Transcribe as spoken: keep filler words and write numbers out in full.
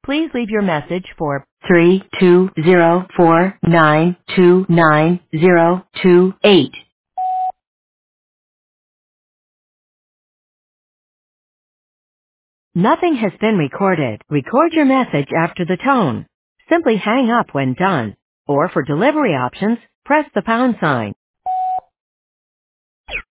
Please leave your message for three two zero four nine two nine zero two eight. Nothing has been recorded. Record your message after the tone. Simply hang up when done. Or for delivery options, press the pound sign.